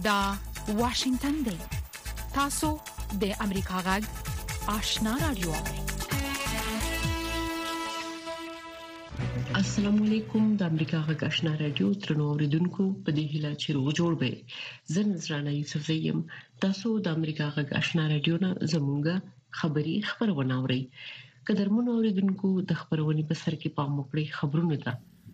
دا واشنگتن دی. تاسو د امریکا غږ آشنا رادیو. السلام علیکم. د امریکا غږ آشنا رادیو ترنو اوریدونکو په دې هیله چې روغ جوړ به. زه نذرانه یوسف زیم. تاسو د امریکا غږ آشنا رادیو نه زموږه خبرونه اورئ. قدرمنو اوریدونکو د خبرونې په سر کې پام وکړئ. خبرونه ده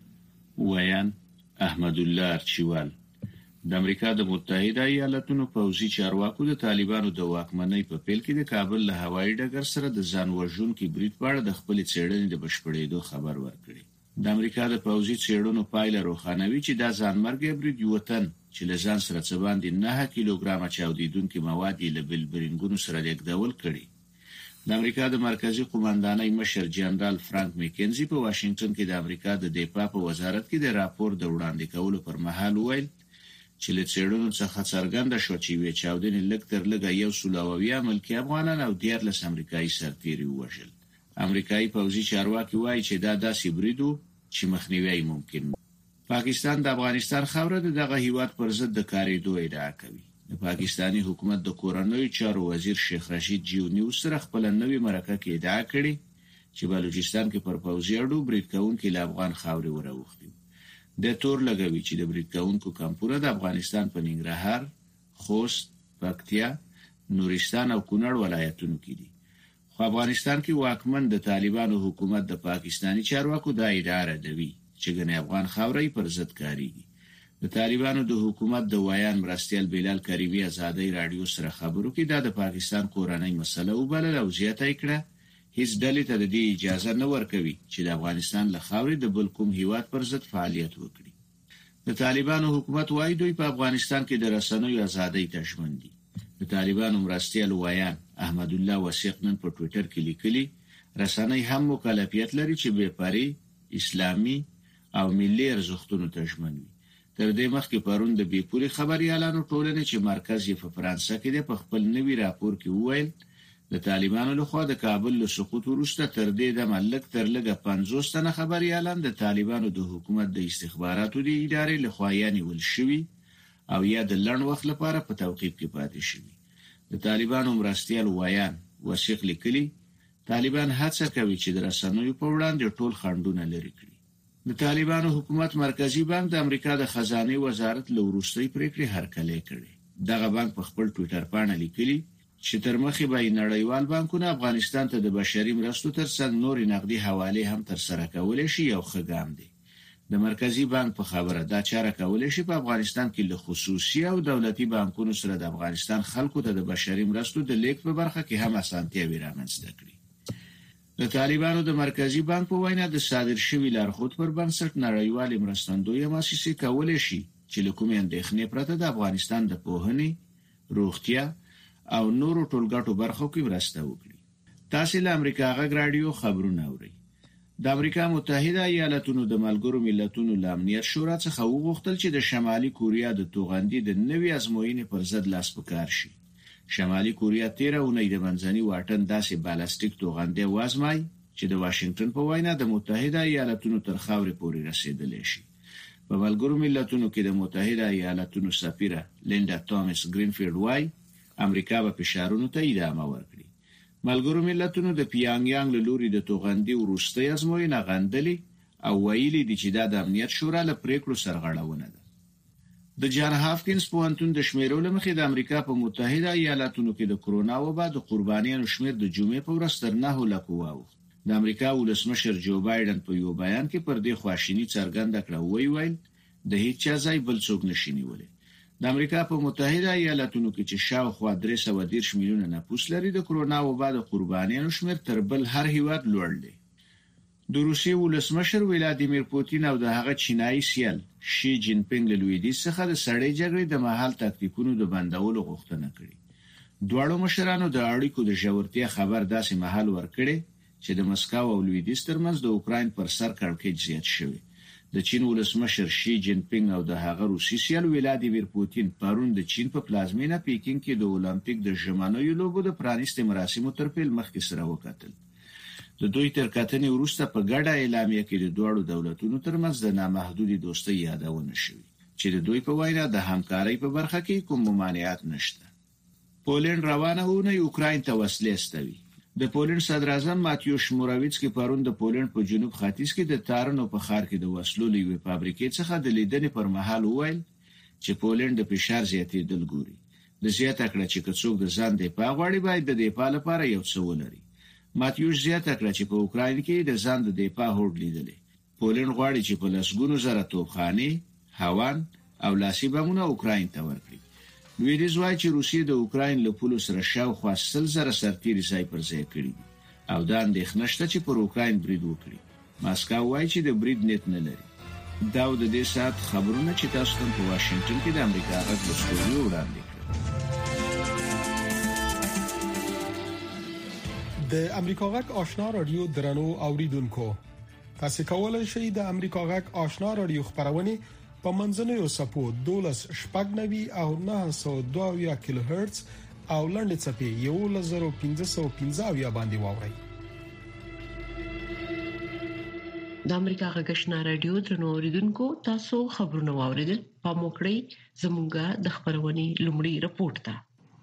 ویان احمد الله ارچیوال. د امریکا د متحده ایالاتونو پوځي چارواکو د طالبانو د واکمنۍ په پیل کې د کابل له هوایي ډګر سره د ځان وژونکي برید په اړه د خپل څېړنې د بشپړېدو خبر ورکړي. د امریکا د پوځي څېړنو پایله روښانوي چې دا ځانمرګي برید یو تن چې له ځان سره څه باندې 9 کیلوګرامه چاودیدونکي مواد له بلبرینګونو سره لیږدول کړي. د امریکا د مرکزی قوماندانۍ مشر جنرال فرانک میکنزي په واشنگټن کې د امریکا د دفاع په وزارت کې د راپور د وړاندې کولو پر مهال ویل چې له څېړنو څخه څرګنده شو چې وی چاودنې لږ تر لږه 100 ملکي افغانان او 14 امریکایي سرتیري وژل. امریکایي پوځي چارواکي وایي چې دا داسې برید و چې مخنیوي ممکن. پاکستان د افغانستان خاوره دغه هیواد پر ضد د کاریدو ادعا کوي. د پاکستانی حکومت د کورنۍ چارو وزیر شیخ رشید جیونی سره خپل نوې مرکه کې ادعا کړې چې بلوچستان کې پر پوځي اډو برید کوونکي له افغان خاورې وروختي. د تور لګوي چې د برید کوونکو کمپونه د افغانستان په ننګرهار، خوست، پکتیا، نورستان او کونړ ولایتونو کې دي. خو افغانستان کې واکمن د طالبانو حکومت د پاکستانی چارواکو د ادعا ردوي چې ګنې افغان خاورې پر ضد کاریږي. د طالبانو د حکومت د ویان مرستیال بلال کریمی آزادۍ رادیو سره خبرو کې د پاکستان کورنۍ مسله وبلل او زیاته کړه هیڅ ډلې ته د اجازه نه ورکوي چې د افغانستان له خاورې د بل کوم هیواد پر ضد فعالیت وکړي. د طالبانو حکومت وايي دوی په افغانستان کې د رسنیو ازادۍ ته ژمن دي. د طالبانو مرستیال ویان احمد الله وثیق نن په ټوئیټر کې لیکلي رسنۍ هم مکلفیت لري چې بې پرې اسلامي او ملي ارزښتونو ته ژمن وي. تر دې مخکې پرون د بیپوري خبريالانو ټولنې چې مرکز یې په فرانسه کې د خپل نوي راپور کې وویل د طالبانو لخوا د کابل له سقوط وروسته تر دې د ملک تر لږه 50 تنه خبريالان د طالبانو د حکومت د استخباراتو د ادارې لخوا یې ول شوی او یا د لړن وخت لپاره په توقیف کې پاتې شوی. د طالبانو مرستیال ویان وثیق لیکلي طالبان هڅه کوي چې د رسنیو په وړاندې ټول خنډونه لري کړي. د طالبانو حکومت مرکزی بانک د امریکا د خزانه وزارت له وروستۍ پریکړې هرکلی کړي. دغه بانک په خپل ټوئیټر باندې لیکلي چې تر مخې به نړیوال بانکونه افغانستان ته د بشري مرستو ترڅنګ نور نقدي حواله هم تر سره کولای شي یو ښه ګام دی. د مرکزی بانک په خبره دا چاره کولای شي په افغانستان کې له خصوصي او دولتي بانکونو سره د افغانستان خلکو ته د بشري مرستو د لیږد په برخه کې هم اسانتیاوې رامنځته کړي. د طالبانو د مرکزی بانک په وینا د صادر شوی لارښود پر بنسټ نړیوال مرستندوی مؤسسې کولای شي چې له کومې اندېښنې پرته د افغانستان د پوهنې، روغتیا او نورو ټولګټو برخو کې مرسته وکړي. تاسو له امریکا غږ رادیو خبرونه اورئ. د امریکا متحده ایالاتونو د ملګرو ملتونو د امنیت شورا څخه وغوښتل چې د شمالي کوریا د توغندي د نوې ازموینې پر ضد لاس پکار شي. شمالي کوریا 13 اونۍ د منځني واټن داسې بالستیک توغندي وازمای چې د واشنگټن په وینا د متحده ایالاتونو تر خاورې پورې رسیدلی شي. په ملګرو ملتونو کې د متحده ایالاتونو سفیره لیندا توماس گرینفیلد وای امریکا به فشارونو ته ادامه ورکړي. ملګرو ملتونو د پیانګیانګ له لوري د توغندي وروستۍ ازموینه غندلې او ویلي دي چې دا د امنیت شورا له پریکړو سرغړونه ده. د جان هافکینز پوهنتون د شمیرو مخې د امریکا په متحده ایالاتونو کې د کرونا وبا د قربانیانو شمیر د جمعې په ورځ تر 9 لک واوښت. د امریکا ولسمشر جو بایدن په یو بیان کې پر دې خواشینی څرګنده کړه ویل د هیڅ ځای بل څوک نشي نیولای. د امریکا په متحده ایالاتونو کې چې شاوخوا 310 میلیونه نفوس لري د کرونا وبا د قربانیانو شمیر تر بل هر هیواد لوړ دی. د روسیې ولسمشر ولادیمیر پوتین او د هغه چینایي سیال شي جین پینګ له لویدیځ څخه د سړې جګړې د مهال تاکتیکونو د بندولو غوښتنه کړې. دواړو مشرانو د اړیکو د ژورتیا خبر داسې مهال ورکړي چې د مسکو او لویدیځ ترمنځ د اوکراین پر سر کړکېچ زیات شوی. د چین ولسمشر شي جین پینګ او د هغه روسي سیال ولادیمیر پوتین پرون د چین په پلازمینه پیکینګ کې د اولمپیک د ژمنیو لوبو د پرانیستي مراسمو تر پیل مخکې سره وکتل. د دوی تر کتنې وروسته په ګډه اعلامیه کې د دوه دولتونو ترمنځ د نامحدودي دوستۍ یادونه شوې. چې د دوی په وینا د همکارۍ په برخه کې کوم ممانعت نشته. پولند روانه ونه یوکراین ته وسلې استوي. د پولند صدر اعظم ماتیوش موراویڅکی پرون د پولند په جنوب ختیځ کې د تارنو په ښار کې د وسلو لوي فابریکې څخه د لیدنې پر مهال وویل چې پولند د فشار زیاتېدل ګوري. د زیاته کړه چې څوک د ځان دفاع غواړي باید د دفاع لپاره یو څه ولري. ماتیوش زیاته کړه چې په اوکراین کې د ځان د دفاع هوډ لیدلې. پولند غواړي چې په لسګونو زره توپخانې، هاوان او لاسي بمونه اوکراین ته ورکړي. لویدیځ وايي چې روسیې د اوکراین له پولو سره شاوخوا 100,000 سرتیري ځای پر ځای کړي او دا اندېښنه شته چې پر اوکراین برید وکړي. ماسکو وايي چې د برید نیت نه لري. دا د دې سات خبرونه چې تاسو ته په واشنگټن کې د امریکا غږ د استودیو وړاندې کړل. د امریکا غږ آشنا رادیو درنو اوریدونکو، تاسو کولای شئ د امریکا غږ آشنا رادیو خبرونه په منځنوي سپو 12.9 او 902 کیلو هرتز او لنډ چپی 11515 باندې واورئ. د امریکا غږ آشنا رادیو درنو اوریدونکو، تاسو خبرونه واوریدل. په موکړی زموږه د خبرونې لومړی رپورت ده.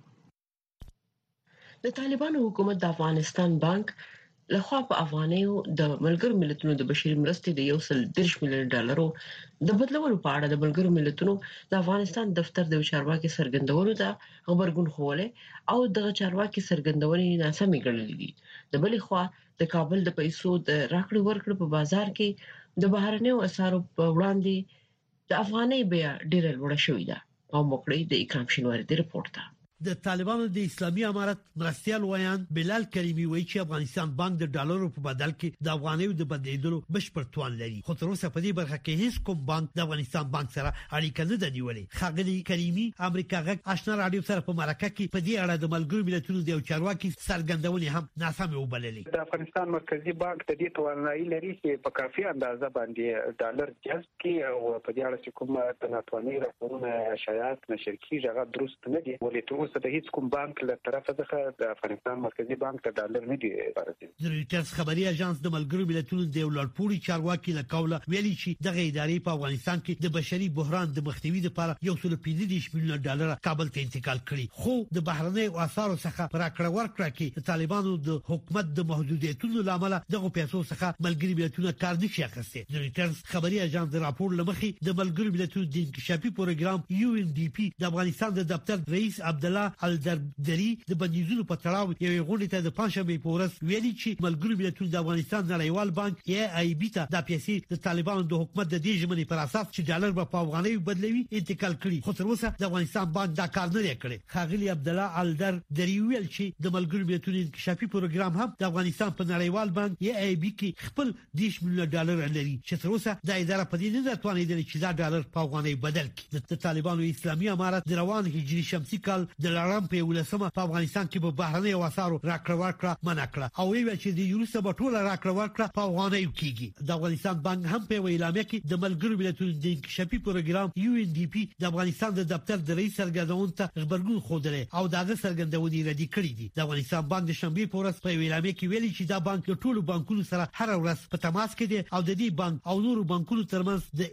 د طالبانو حکومت د افغانستان بانک لخوا په افغانیو د ملګرو ملتونو د بشري مرستې د 130 میلیون ډالرو د بدلولو په اړه د ملګرو ملتونو د افغانستان دفتر د چارواکي سرګندونو ته خبرګون خوله او د چارواکي سرګندونې ناسمې ګڼلې دي. د بلې خوا د کابل د پیسو د راکړې ورکړې په بازار کې د بهرنیو اسعارو په وړاندې د افغاني بیا ډېر لوړ شوې ده. په موکړی د اکرام شینواری د رپورت ده. د طالبانو د اسلامي امارت مرستيال ویان بلال کریمی وایي چې افغانستان بانک د ډالرو په بدل کې د افغانیو د بدلیدلو بشپړ توان لري، خو تر اوسه په دې برخه کې هیڅ کوم بانک د افغانستان بانک سره اړیکه نه نیولې. خاغلی کریمی امریکا غږ آشنا رادیو سره په مرکه کې په دې اړه د ملګرو ملتونو د چارواکي سرګندونې هم ناسمه وبللې. د افغانستان مرکزی بانک د دې توانایي لري چې په کافي اندازه باندې ډالر جذب کړي او په دې اړه چې کوم تناتواني راپورونه شایعات نشر کیږي هغه درست نه دي، ولې تر اوسه د هیڅ کوم بانک له طرفه څخه د افغانستان مرکزی بانک ته ډالر نه دی ورسېدلی. د رويټرز خبري اژانس د ملګرو ملتونو د ولړپوري چارواکي له قوله ویلي چې دغه ادارې په افغانستان کې د بشري بحران د مخنیوي لپاره 115 میلیون ډالر کابل ته انتقال کړي، خو د بهرنۍ اسعارو څخه راکړه ورکړه کې د طالبانو د حکومت د محدودیتونو لامل دغه پیسو څخه ملګري ملتونه کار نشي اخیستي. د رويټرز خبري اژانس د راپور لمخې د ملګرو ملتونو د انکشافي پروګرام UNDP د افغانستان د دفتر رئیس عبد الله الدردری د بندیزونو په تړاو یو غونډه ته د پنځمې په ورځ ویلي چې ملګرو ملتونو د افغانستان نړیوال بانک AIB ته د پیسې د طالبانو د حکومت د دې ژمنې پر اساس چې ډالر په افغانۍ بدلوي انتقال کړي، خو تر اوسه د افغانستان بانک دا کار نه کړی. خاغلی عبد الله الدردری ویل چې د ملګرو ملتونو انکشافي پروګرام هم د افغانستان په نړیوال بانک AIB کې خپل 10 میلیون ډالر لري چې تر اوسه د اداره په دې نه توانیدل چې دا ډالر په افغانۍ بدل کړي. د طالبانو اسلامي امارت د روان هجري شمسي کال د لړم په ولسمه په افغانستان کې په بهرنۍ وسارو راکړه ورکړه منع کړه او ویل چې د یورسه بټوله راکړه ورکړه په افغانۍ کېږي. د افغانستان بانک هم په اعلامیه کې د ملګرو ملتونو د انکشافي پروګرام UNDP د افغانستان د دفتر د رئیس سرګردون ته خبرګون خوده او دغه سرګندونې ردی کړې دي. د افغانستان بانک د شنبه په ورځ په اعلامیه کې ویلي چې دا بانک ټول بانکونو سره هر ورځ په تماس کې دي او د دې بانک او نورو بانکونو ترمنځ د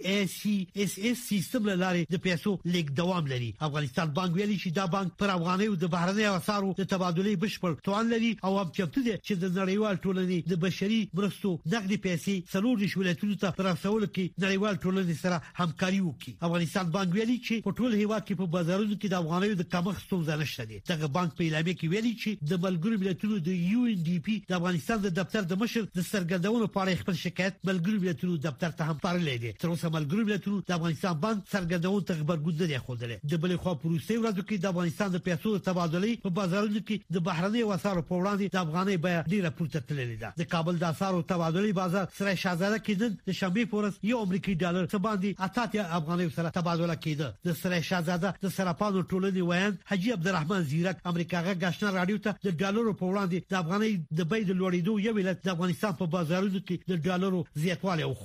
ACSS سیستم لاره د پیسو لیک دوام لري. افغانستان بانک ویلي چې دا بانک پر افغانۍ د بهرنۍ اسعارو د تبادلې بشپړ توان لري او هم چمتو دي چې د نړیوال ټولنې د بشري مرستو نقدي پیسې څلور دولتونو ته رسول کې نړیوال ټولنې سره همکاري وکړي. افغانستان بانک ویلي چې په ټول هیواد کې په بازارونو کې د افغانۍ د کمښت ستونزه نشته دي. دغه بانک په اعلامیه کې ویلي چې د ملګرو ملتونو د UNDP د افغانستان د دفتر د مشر د سرګردونو په اړه خپل شکایت ملګرو ملتونو دفتر ته هم پارلې دي. تر اوسه ملګرو ملتونو د افغانستان بانک سرګردون ته خبرګون نه دی خوندل. د بلې خوا پروسې ورځو کې د افغانستان د پیسو تبادلې په بازارونو کې د بهرنۍ وسارو په وړاندې د افغانۍ بیه ډیره پورته تللې ده. د کابل د اسعارو تبادلې بازار سره شاهزاده کې د شنبه په ورځ یو امریکایي ډالر څخه باندې 88 افغانۍ سره تبادله کېده. د سره شاهزاده د سرپانو ټولنې ویان حجی عبدالرحمن زیرک امریکا غږ آشنا رادیو ته د ډالرو په وړاندې د افغانۍ د بیې د لوړېدو یو علت د افغانستان په بازارونو کې د ډالرو زیاتوالی وخت.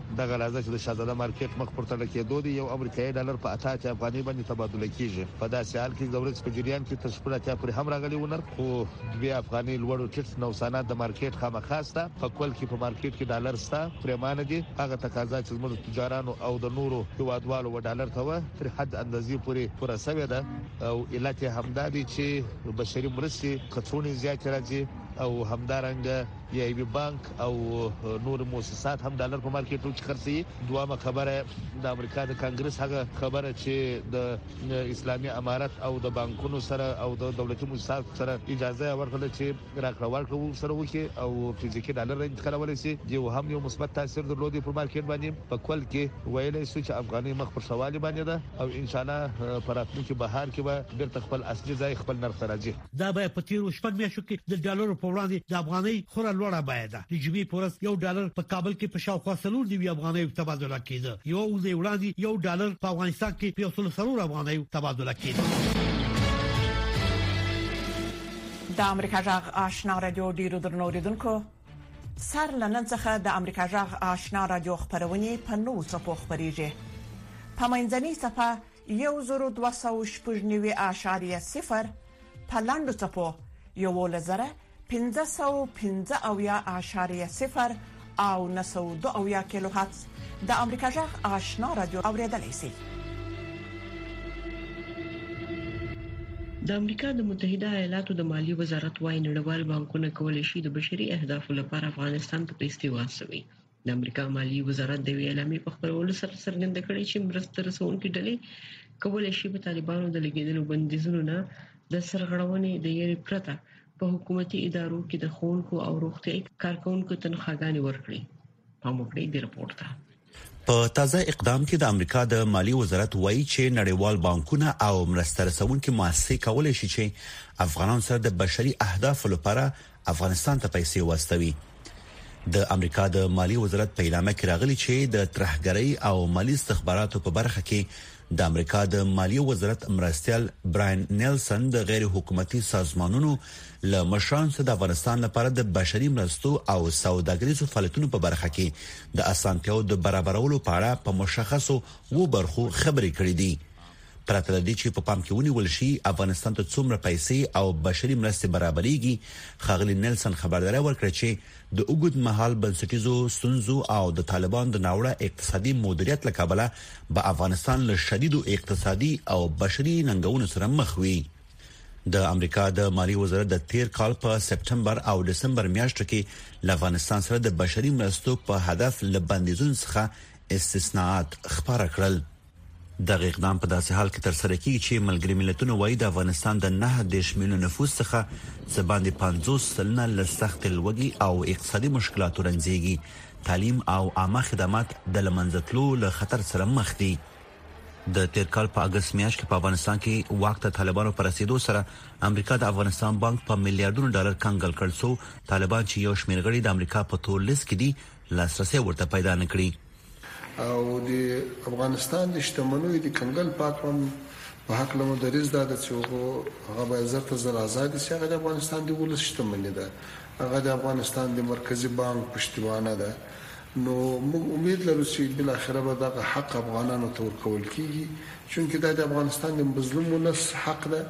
دغه راځي چې د شاهزاده مارکیټ مخ پر تل کېدو دی یو امریکایي ډالر په 88 افغاني باندې تبادله کیږي په داسې حال کې د ورځې په جریان کې تر 18 پورې هم راغلی ونر خو 2 افغاني لوړو ټیټ نوسانات د مارکیټ خامخاسته په کول کې په مارکیټ کې ډالر ستا پرمانه دي هغه تقاضا چې زموږ تجارانو او د نورو هیوادوالو و ډالر ته تر حد اندازې پورې پوره شوې ده او علت همدادي چې بشري مرستې کڅوړې زیات راځي او همدارنګه ای بي بانک او نور مؤسسات هم ډالر په مارکیټو کې خرڅي دوامه خبره د امریکا د کانګرس هغه خبره چې د اسلامي امارت او د بانکونو سره او د دولتي مؤسسات سره اجازه ورکړه چې راکړه ورکړه سره وکړي او فزیکي ډالر انتقالول شي یو هم یو مثبت تاثیر درلودي په مارکیټ باندې په کول کې ویلې چې افغاني مخ پر سوال باندې ده او ان شاء الله په راتلونکي بهار کې به بیرته خپل اصلي ځای خپل نرخ راځي دا به په تیر شپږ میاشتو کې د ډالر په وړاندې د افغاني خورا لوړه بیه ده د جبي پورس یو ډالر په کابل کې په شاوخوا 3 افغاني تبادله کېده یو د وړاندې یو ډالر په افغانستان کې په 3 افغاني تبادله کېده د امریکا جغ آشنا رادیو ډیرو درنوریدونکو سر لنن څخه د امریکا جغ آشنا رادیو خبرونه په نو څپو خبريږي په منځني صفه 1290.0 په لاندو څپو 1515.0 او 902 کیلو هرتز د امریکا جغ آشنا رادیو اوریدلای شي د امریکا د متحده ایالاتو د مالی وزارت وايي نړیوال بانکونه کولای شي د بشري اهدافو لپاره افغانستان ته پیسې واستوي د امریکا مالی وزارت د اعلامیې په خبرولو سره څرګنده کړې چې مرسته رسونکي ډلې کولای شي په طالبانو د لګیدلو بندیزونو نه د سرغړونې د یری پرته په حکومتي ادارو کې د خونکو او روغتيایي کارکونکو تنخواګانې ورکړي په موږ دې رپورت ته په تازه اقدام کې د امریکا د مالی وزارت وایي چې نړیوال بانکونه او مرسته رسونکي مؤسسې کولای شي چې افغانان سره د بشري اهدافو لپاره افغانستان ته پیسې واستوي د امریکا د مالی وزارت په اعلامیه کې راغلي چې د ترهګرۍ او مالی استخباراتو په برخه کې د امریکا د مالی وزارت مرستيال براین نیلسن د غیر حکومتي سازمانونو له مشرانو سره د افغانستان لپاره د بشري مرستو او سوداګریزو فعالیتونو په برخه کې د اسانتیاو د برابرولو په اړه په مشخصو برخو خبرې کړې دي پرته د دې چې په پام کې ونیول شي افغانستان ته څومره پیسې او بشري مرستې برابرېږي خاغلی نیلسن خبرداري ورکړه چې د اوږد مهال بنسټیزو ستونزو او د طالبان د ناوړه اقتصادي مدیریت له کبله به افغانستان له شدیدو اقتصادي او بشري ننګونو سره مخ وي د امریکا د مالی وزارت د تیر کال په سپټمبر او دسمبر میاشتو کې له افغانستان سره د بشري مرستو په هدف لبندیزون څخه استثناءات خبره کړل د اقدام په داسې حال کې تر سره کیږي چې ملګری ملتونه وایي د افغانستان د 9 میلیون نفوس څخه څباندې 50% له سخت لوږې او اقتصادي مشکلاتو رنځيږي تعلیم او عامه خدمات د لمنځتلو له خطر سره مخ دي د تیر کال په اگست میاشت کې په افغانستان کې وخت طالبانو پر رسیدو سره امریکا د افغانستان بانک په میلیارډونو ډالر کنګل کړ څو طالبان چې یو شمېر غړي د امریکا په تور لیست کې دي لاسرسي ورته پیدا نکړي او د افغانستان د شتمنیو د کنګل پاکم په حق له مدرس دا چې هغه به زړه زر آزاد شي هغه د افغانستان د ولس شتمنی ده هغه د افغانستان د مرکزی بانک پښتوانه ده نو موږ امید لرو چې بل اخره به دا حق افغانانو ته ورکول کیږي چې دا د افغانستان د مظلوم ولس حق ده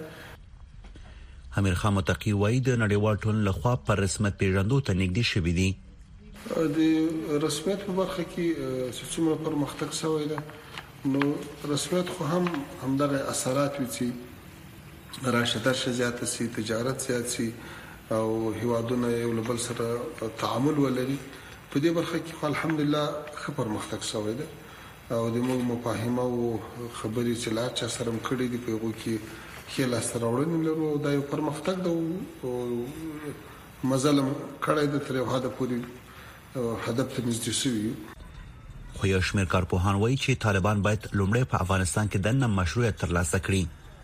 امیر خان متقی وایي د نړیوال ټولنې لخوا پر رسمیت پیژندو ته نږدې شوې دي د رسمیت په برخه کې څومره پرمختګ شوی ده نو رسمیت خو همدغه اثرات وي چې راشدار زیات سي تجارت زیات سي او هیوادونه یو بل سره تعامل ولري په دې برخه کې الحمدلله ښه پرمختګ شوی ده او د موږ مفاهیم او خبرې چې لا چا سره مکړې دي په یو کې خیال سره وړاندې لرو دا یو پرمختګ ده او مزلم کړی د تر یو حد پورې هدف ته نږدې شوی خو یو شمېر کارپوهان وایي چې طالبان باید لومړی په افغانستان کې دننه مشروعیت ترلاسه کړي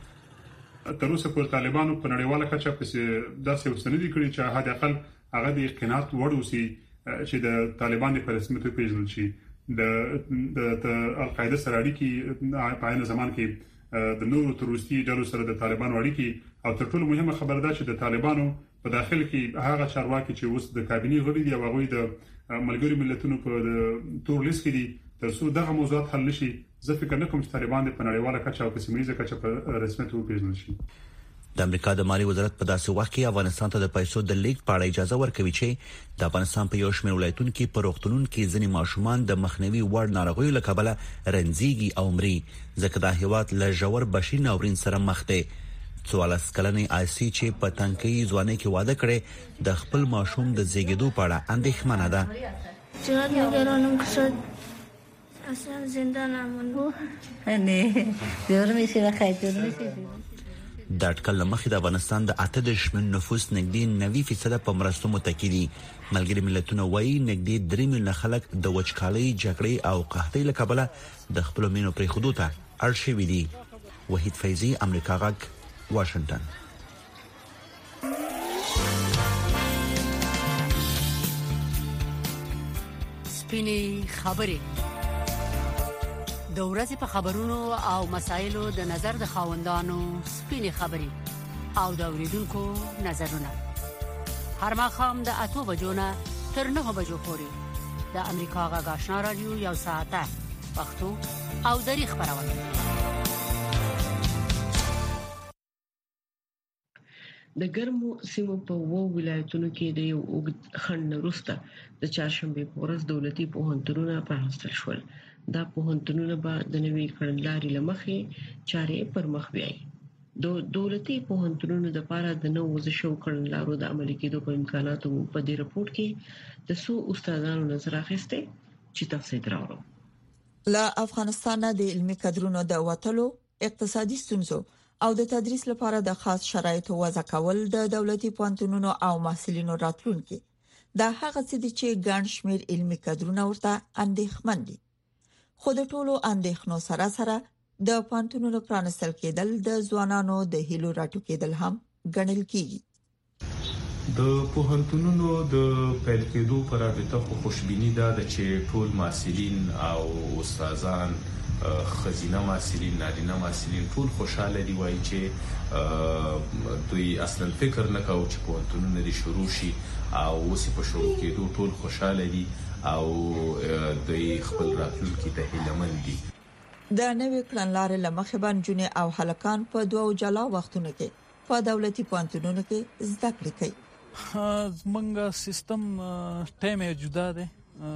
تر اوسه پورې طالبانو په نړیواله کچه پسې داسې وسندې کړي چې حد اقل هغه د قناعت وړ اوسي چې د طالبان په رسمیت پیژندل شي د القاعده سره اړیکې په عین زمان کې د نورو تروریستي ډلو سره د طالبانو اړیکې او تر ټولو مهمه خبره ده چې د طالبانو په داخل کې هغه چارواکي چې اوس د کابینې غړي دي او هغه د ملګرو ملتونو په تور لیست کې دي ترڅو دغه موضوعات حل نشي زه فکر نه کوم چې طالبان په نړیواله کچه او په سیمه کچه په رسمیت وپیژندل شي. د امریکا د مالی وزارت په داسې وخت کې افغانستان ته د پیسو د لیک په اړه اجازه ورکوي چې د افغانستان په یو شمېر ولایتونو کې په روغتونونو کې ځینې ماشومان د مخنیوي وړ ناروغیو له کبله رنځيږي او مري ځکه د هیواد له ژور بشري ناورین سره مخ دی. 14 کلنې آیسي چې په تنکي ځواني کې واده کړي د خپل ماشوم د زیږیدو په اړه اندېښمنه ده. چقدر نگرانم که شد اصلا زنده نمونم. نه دور میشه و خیلی میشه. د اټکل مخې د افغانستان د 8 ملیون نفوس نږدې 90% په مرستو متکی دي. ملګری ملتونه وایي نږدې 3 ملیون خلک د وچکالۍ جګړې او قحطۍ له کبله د خپل مینو پرې خودو ته اړ شوي دي. وحید فیضی، امریکا غږ، واشنگټن. سپینې خبرې د ورځې په خبرونو او مسایلو د نظر د خاوندانو سپینې خبرې او د اوریدونکو نظرونه هر ماښام د 8 بجو نه تر 9 بجو پورې د امریکا غږ آشنا رادیو یو ساعته پښتو او دری خبرونه. د ګرمو سیمو په وو ولایتونو کې د یو اوږد خنډ وروسته د چهارشنبه په ورځ دولتي پوهنتونونه پرانستل شول. دا پوهنتونونه به د نوي کړنلارې لمخې چارې پر مخ بیاي. د دولتي پوهنتونونو د لپاره د نوو وزشو کړنلارو د عملي کېدو په امکاناتو په دې رپورت کې د سو استادانو نظر اخیسته چې تفصیل راوړو. له افغانستان د علمي کادرونو د وټلو اقتصادي ستونزو او د تدریس لپاره د خاص شرایطو وضع کول د دولتي پوهنتونونو او محصلینو راتلونکي دا هغه څه دي چې ګڼ شمېر علمي کادرونه ورته اندېښمن دي. خو د ټولو اندېښنو سره سره د پوهنتونونو پرانستل کېدل د ځوانانو د هیلو راټوکېدل هم ګڼل کېږي. د پوهنتونونو د پیل کېدو پر رابطه خو خوشبيني ده چې ټول محصلین او استادان خزینه محصلین نارینه محصلین ټول خوشاله دي وایي چې دوی اصلا فکر نه کاوه چې پوهنتونونه لري شروع شي او اوس په شروع کېدو ټول خوشاله دي او دوی خپل راتلونکي ته هیلهمن دي. د نوې کړنلارې لمخې باندې او هلکان په دوه جلا وختونو کې په دولتي پوهنتونونو کې زده کړې کوي. زمونږ سیستم ټایم جدا دی،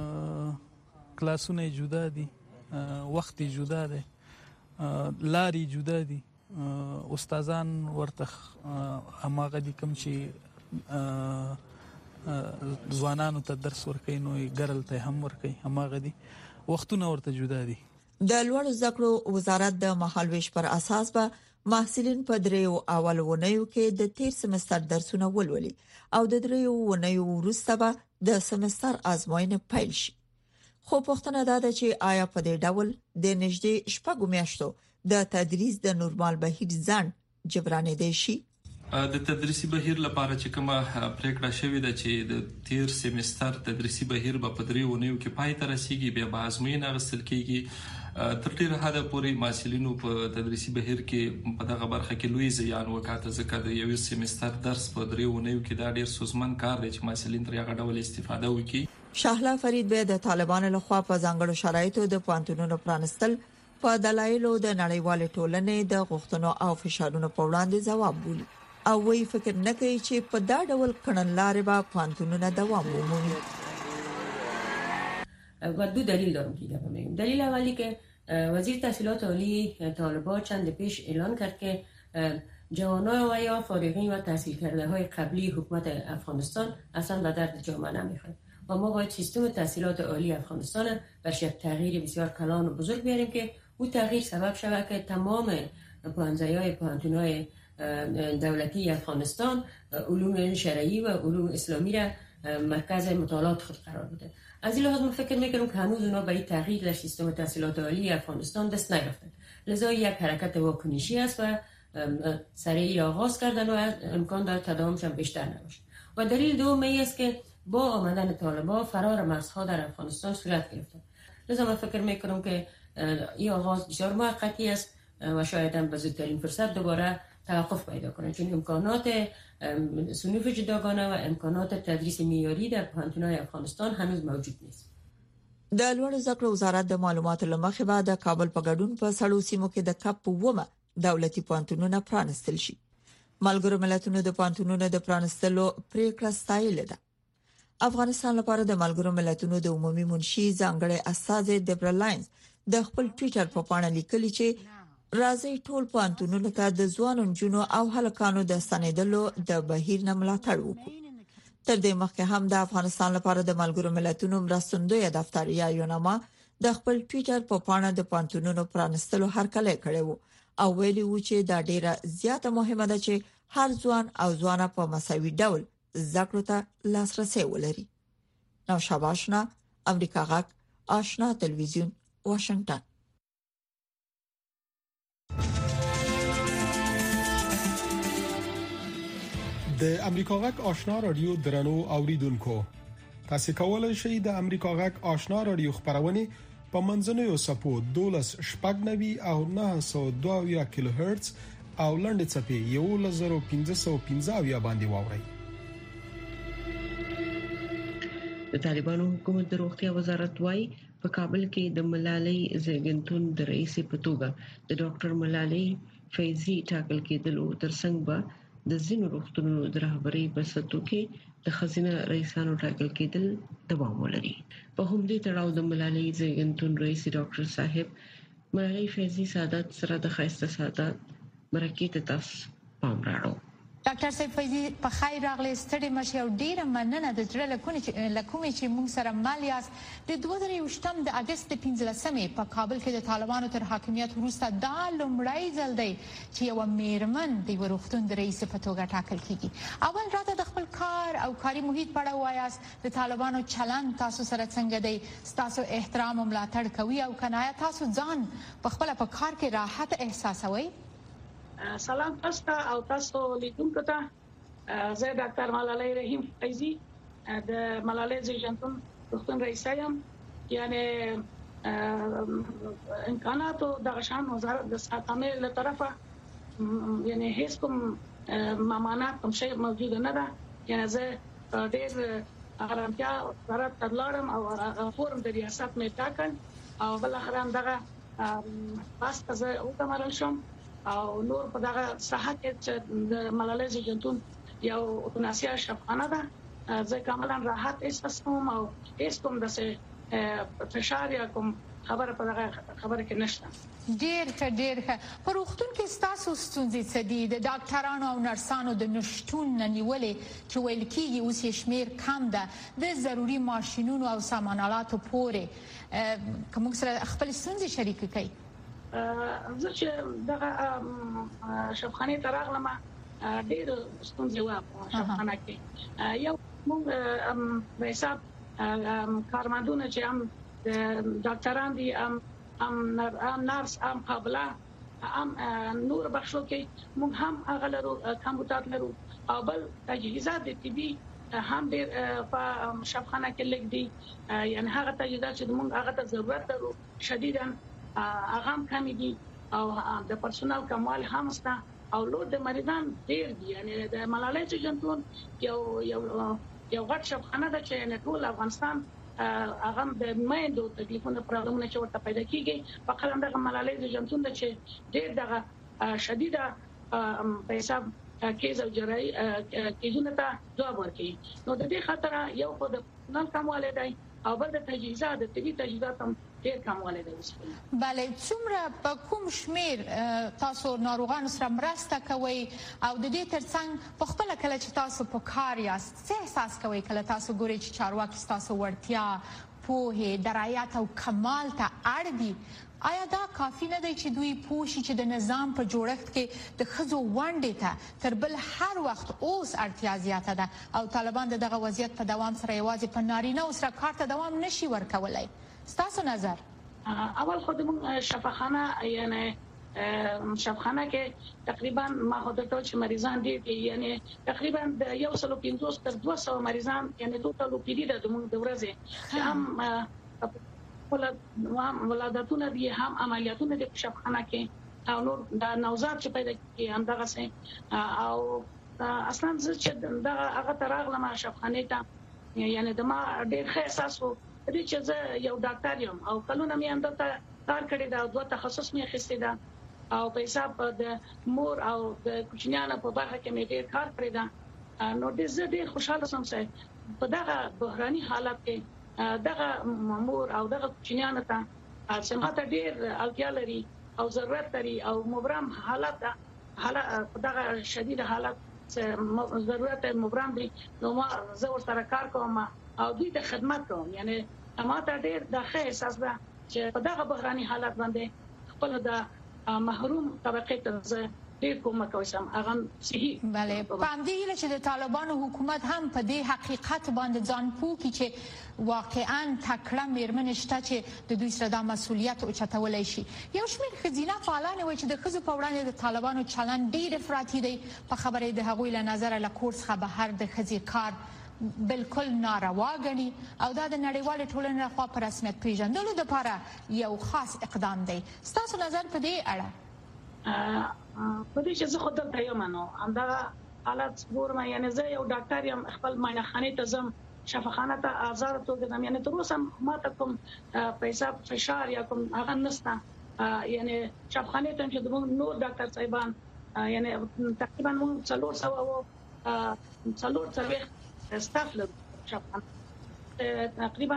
کلاسونه جدا دي، وخت جدا دی، لاري جدا دي، استادان ورته هماغه دي کوم چې ځوانانو ته درس ورکوي نو ګرل ته هم ورکوي هماغه دي، وختونه ورته جدا دي. د لوړ زده کړو وزارت د مهالويش پر اساس به محصلین په دریو اول ونیو کې د تیر سمستر درسونه ولولي او د دریو ونیو وروسته به د سمستر ازموینه پیل شي. خو پوښتنه ده چې آیا په دې ډول د نږدې شپږ میاشتو د تدریس د نورمال بهیر ځان جبرانې دي شي؟ د تدریسي بهیر لپاره چې کومه پریکړه شوې ده چې د تیر سمستر تدریسي بهیر په دریو ونیو کې پای ته رسیدي، بیا به ازموینه غوښتل کیږي. تر ډیره حده پورې محصلینو په تدریسي بهیر کې په دغه برخه کې لوی زیان وکړ ځکه د یو سمستر درس په دریو ونیو کې دا ډیر سوزمن کار دی چې محصلین تر هغه ډول استفاده وکړي. شاهلا فرید به د طالبانو لخوا په ځانګړو شرایطو د پوهنتونونو پرانستل په دلایلو د نړیوال ټولنې د غوښتنو او فشارونو په وړاندې ځواب بولي او وی فکر نه کوي چې په دا ډول کړنلارې به پوهنتونونه دوام ومومي. و دو دلیل دارم که ایده بگم. دلیل اولی که وزیر تحصیلات عالی طالبان چند پیش اعلان کرد که جوانان و یا فارغین و تحصیل کرده های قبلی حکومت افغانستان اصلا به درد جامعه نمیخورد و ما باید سیستم تحصیلات عالی افغانستان برش یک تغییر بسیار کلان و بزرگ بیاریم که او تغییر سبب شود که تمام پوهنځی‌های پوهنتون‌های دولتی افغانستان علوم شرعی و علوم اسلامی را مرکز مطالعات خود قرار بده. از این لحاظ من فکر می‌کنم که هنوز اونا برای تغییر در سیستم تحصیلات عالی افغانستان دست نیافتند. لذا یک حرکت واکنشی است و سریع آغاز کردن و امکان دارد تداومش هم بیشتر نباشه. و دلیل دوم است که با آمدن طالبان فرار مرزها در افغانستان صورت گرفته. لذا من فکر می‌کنم که این آغاز بسیار موقتی است و شاید هم به زودترین فرصت دوباره توقف پیدا کنه، چون امکانات صنوف جداگانه و امکانات تدریس معیاری در پوهنتون‌های افغانستان هنوز موجود نیست. د لوړ زده کړو وزارت د معلوماتو لمخې بعد د کابل په ګډون په سړو سیمو کې د کپ ومه دولتي پوهنتونونه پرانستل شي. ملګرو ملتونو د پوهنتونونو د پرانستلو پریکړه ستایلې ده. افغانستان لپاره د ملګرو ملتونو د عمومي منشي ځانګړي استاذ دبر لاینز د خپل ټوئیټر په پاڼه لیکلي چې راځي ټول پوهنتونونو ته د ځوانو جنونو او هلکانو د سندلو د بهیر نه ملاتړ وکړي. تر دې مخکې هم د افغانستان لپاره د ملګرو ملتونو مرستندوی دفتر یا یوناما د خپل ټوئیټر په پاڼه د پوهنتونونو پرانستلو هرکلی کړی وو او ویلي وو چې دا ډیره زیاته مهمه ده چې هر ځوان او ځوانه په مساوي ډول زده کړو ته لاسرسي ولري. نو شاباشنا امریکا غاک آشنا تلویزیون واشنگټن. د امریکا غاک آشنا رادیو درنو اوریدونکو، تاسو کولای شئ د امریکا غاک آشنا رادیو خبرونه په منځنوي سپو 12.9 او 902 کیلو هرتز او لنډ چپی 1515 باندې واورئ. د طالبانو حکومت د روغتیا وزارت وايي په کابل کې د ملالۍ زیږنتون د رئیس په توګه د ډاکټر ملالۍ فیضی ټاکل کېدلو ترڅنګ به د زینو روغتونونو د رهبرۍ بسطو کې د خزینه رئیسانو ټاکل کېدل دوام ولري. په همدې تړاو د ملالۍ زیږنتون رئیس ډاکټر صاحب ملالۍ فیضی سعادت سره د خاصه سعادت مرکه ته تاسو پام راړو. ډاکټر صاحب فیضی په خیر راغلی ستړي مشه او ډیره مننه د زړه لکومې چې موږ سره مال یاست. د 2023 د اگست 15 په کابل کې د طالبانو تر حاکمیت وروسته دا لومړی ځل دی چې یو میرمن د وروختون د رئیس په توګه ټاکل کیږي. اول راته د خپل کار او کاري محیط په اړه وایاست. د طالبانو چلند تاسو سره څنګه دی؟ تاسو احترام او ملاتړ کوي او کنه تاسو ځان په خپل په کار کې راحت احساسوي؟ سلام تاسو او تاسو لیدونکو ته. زه ډاکټر ملالۍ رحیم فیضی د ملالۍ زیږنتون روغتون رئیس یم. یعنی امکانات د غشان وزارت د ساتنې له طرفه یعنی هیڅ کوم ممانعت کوم شی موجود نه ده. یعنی زه ډېر آرامتیا وزارت ته لاړم او فورم د ریاست مې ټاکل او بل اخرام دغه پاس ته وکمرل شم او نور په دغه ساحه کې چې د ملالۍ زیږنتون یو اتناسیا شفقانه ده. زه کاملا راحت احساسوم او هیڅ کوم د فشار یا کوم خبره په دغه خبره کې نشته. ډیر ښه. په روغتون کې تاسو ستونزې څه دي؟ د ډاکټرانو او نرسانو د نشټون نیولې چې ویل کېږي اوس یې شمیر کم ده، د ضروري ماشينونو او سامان آلاتو پورې کوم سره خپل ستونزې شریک کړئ؟ زه چې دغه شفخانه تراغلم ډېر ستونزې و په شفخانه کې. یو موږ په حساب کارمندونه چې هم ډاکټران دي هم نرس هم قابله هم نور بخشو کې موږ هم هغه لرو کمپیوټر لرو او بل تجهیزات طبي هم ډېر په شفخانه کې لګ دي. یعنی هغه تجهیزات چې موږ هغه ته ضرورت لرو شدیداً هغه هم کمی دي او د پرسونل کمال هم شته او لوډ د مریضان ډیر دي. یعنی د ملالۍ زیږنتون یو غټ شفخانه ده چې ټول افغانستان هغه د میندو تکلیفونو پرابلمونه چې ورته پیدا کیږي په قلم دغه ملالۍ زیږنتون ده چې ډیر دغه شدیده په حساب کیز او جراحي کیزونه ته جواب ورکړي. نو د دې خاطر یو خو د نن کمواله دی او بل د تجهیزات د طبي تجهیزات هم ډیر کمواله دی. بله، څومره په کوم شمیر تاسو ناروغانو سره مرسته کوئ او د دې ترڅنګ په خپل کله چې تاسو په کار یاست څه احساس کوئ کله تاسو ګورئ چې چارواکي تاسو ورتیا پوهه درایت او کمال ته اړ دي؟ آیا دا کافی نه دی چې دوی پوښي چې د نظام په جوړښت کې د خزو ونډې ته تر بل هر وخت اوس اړتیا زیاته ده او طالبان دغه وضعیت په دوام سره یوازې په نارینه او سره کار ته دوام نشي ورکولای؟ ستاسو نظر؟ اول خود موږ شفاخانه یعنی شفاخانه کې تقریبا ما خود ته چې مریضان دي یعنی تقریبا د 150 تر 200 مریضان یعنی ټول پیډي د موږ د ورځې چې هم ولادتونه دي هم عملیاتونه دي په شفاخانه کې او نور د نوزاد چې پیدا کی همدغه سي او اصلا چې دغه هغه تراغله ما شفخانه ته یعنی د ما ډېر ښه احساس وو چې زه یو ډاکټر یم او کلونه مې اندته کار کړی دا دوه تخصص مې اخیستی دا او په حساب د مور او د کوچنیانو په برخه کې مې ډېر کار کړی دا نو ډېر خوشاله سم سه په دغه بحراني حالت کې دغه مور او دغه کوچنیانو ته سماته ډېر اړتیا لري او ضرورت لري او مبرم حالت دغه شدید حالت ضرورت مبرم دي نو ما زه ورسره کار کوم او دوی ته خدمت کوم یعنی ما ته ډېر د ښه احساس ده چې په دغه بحراني حالت باندې خپل د محروم طبقه ته ډېر کومک کوم هغه صحیح bale پاندې چې د طالبانو حکومت هم په دې حقیقت باندې ځان پوکي چې واقعا تکړه میرمن شته چې د دوی سره د مسولیت او چتولای شي یو شمېر خزینه فعالان وایي چې د خزو په وړاندې د طالبانو چلن ډېر افراطي دی په خبره د هغوی له نظر له کورس څخه بهر د خزي کار بالکل ناروا غني او دا د نړیوال ټولنې لخوا په رسمیت پیژندلو لپاره یو خاص اقدام دی ستاسو نظر په دې اړه په دې چې زه خود ته یم نو همدا حالت ګورم یعنی زه یو ډاکټر یم خپل معاینخانه ته زم شفاخانه ته آزار توګه زم یعنی تر اوسه ما ته کوم پیسې فشار یا کوم هغه نسته یعنی شفاخانه ته چې د نور ډاکټر صاحبان یعنی تقریبا موږ 400 استاف له شفاخانه تقریبا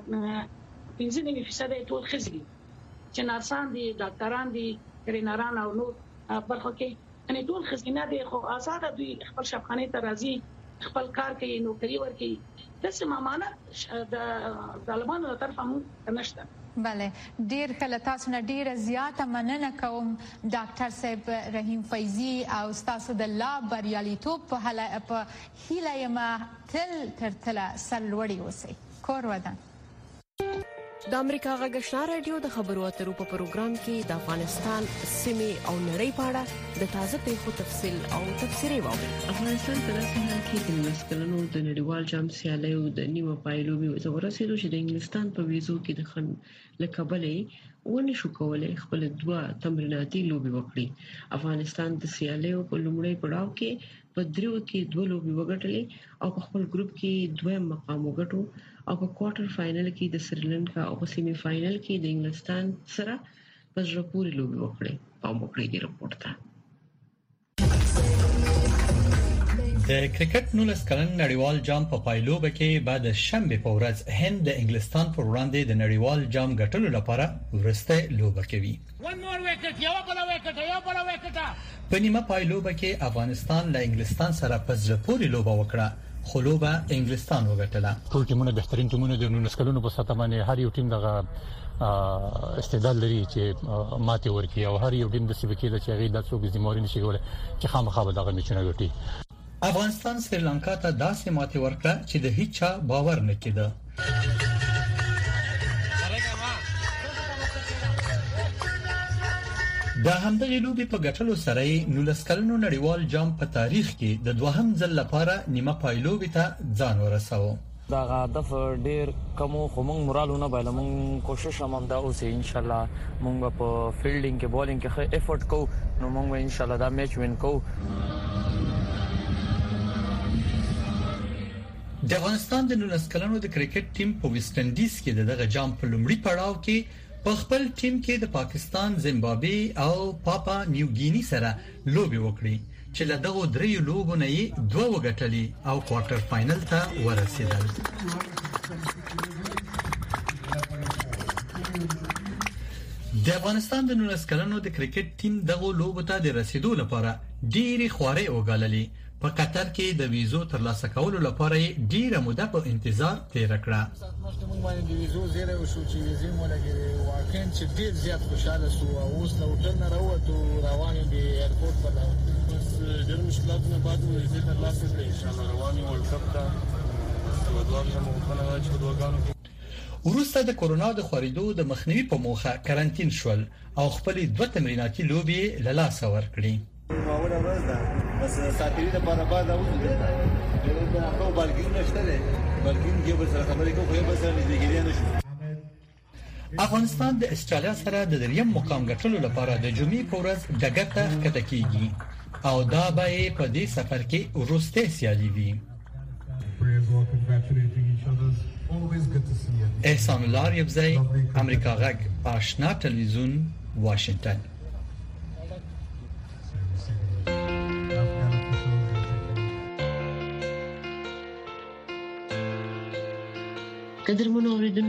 15% ټول خزي چې نرسان دي ډاکټران دي ټرینران او نور برخه کې ان ټول خزینه دي خو آزاد دوی خپل شفاخانه ته راځي خپل کار کوي نوکری ورکي د سمامانه د طالبانو طرفه مو نشته bale ډیر کله تاسو نه ډیره زیاته مننه کوم ډاکټر صاحب رحیم فیضی او تاسو د لا بریالیتوب په هیله یما تل سلوړی اوسئ کور ودان د امریکا غږ آشنا رادیو د خبرو اترو په پروګرام کې د افغانستان سیمې او نړۍ په اړه د تازه پیښو تفصیل او تفسیري واوري. افغانستان په داسې حال کې د مسکلنو د نړیوال جام سیالیو د نیمه پایلوبي ورسېدو چې د انګلستان په ویزو کې د خن لکبلې ونه شو کولای خپل دوه تمریناتي لوبي وکړي. افغانستان د سیالیو په لومړی پړاو کې په دریو کې دوه لوبي وګټلې او په خپل ګروپ کې دویم مقام وګټو او په کوارټر فائنل کې د سریلانکا او په سیمي فائنل کې د انګلستان سره په ژوپوري لوبي وکړي او موکړي دی رپورټ ته د کرکټ 19 کلن نړیوال جام په پایلوبه کې بعد شنبه په ورځ هند د انګلستان پر وړاندې د نړیوال جام ګټلو لپاره ورسته لوبه کوي. په نیمه پایلوبه کې افغانستان له انګلستان سره په ژوپوري لوبه وکړه. خلوبه انګلستان وګټله. ټول ټیمونه بهترین ټیمونه د 19 کلونو په سطح باندې هر یو ټیم دغه استعداد لري چې ماته ورکړي او هر یو ټیم د سیبکې د چاغې د څوک زموږ نشي کولای چې خامخا به دغه میچونه ګټي. افغانستان سریلانکا ته داسې ماته ورکړه چې د هیڅ چا باور نه کېده. د همدغه لوبي په ګټلو سره 19 کلنو نړیوال جام په تاریخ کې د دوهم ځل لپاره نیمه پایلوبي ته ځان ورساوه. دا هدف ډیر کوم خو موږ مورالونه باید موږ کوشش هم دا اوس ان شاء الله موږ په فیلډینګ کې بولینګ کې افورت کوو نو موږ ان شاء الله دا میچ وین کوو. د افغانستان د 19 کلنو د کرکټ ټیم په ویسټ انډیز کې دغه جام په لومړي پړاو کې په خپل ټیم کې د پاکستان، زیمبابوې او پاپا نیو ګینی سره لوبي وکړي چې له دغه دریو لوبو نه یې دوه وګټلې او کوارټر فائنل ته ورسېدل. د افغانستان د 19 کلنو د کرکټ ټیم دغه لوبو ته د رسیدو لپاره ډېری خوارې وګاللې. په قطر کې د ویزو ترلاسه کولو لپاره ډیره موده په انتظار تیر کړه. موږ باندې د ویزو زیره وشو چې ویزې مولګي واقعا چې ډیر زیات خوشاله سو او اوس نو هوټل نه راوته روان دي ایرپورټ په لور. بس ډیر مشکلات نه بعد ویزې ترلاسه کړې ان شاء الله رواني ورلد کپ ته دوه مو خلک چې دوګانو وروسته د کورونا د خورېدو د مخنیوي په موخه کارانتین شول او خپل دوه تمریناتي لوبي له لاسه ورکړي. ماوله ورځ ده بس ساتري د بار بعد اوسه ده خو بالګین نشته ده بالګین کې به سره خبرې کوو خو به سره نږدې کېدای نشو. افغانستان د استرالیا سره د دریم مقام ګټلو لپاره د جمعې په ورځ ډګر ته ښکته کیږي او دا به په دې سفر کې وروسته سیالي وي. احسان الله ریبزی، امریکا غږ، آشنا تلویزیون، واشنگتن. قدر منوریدن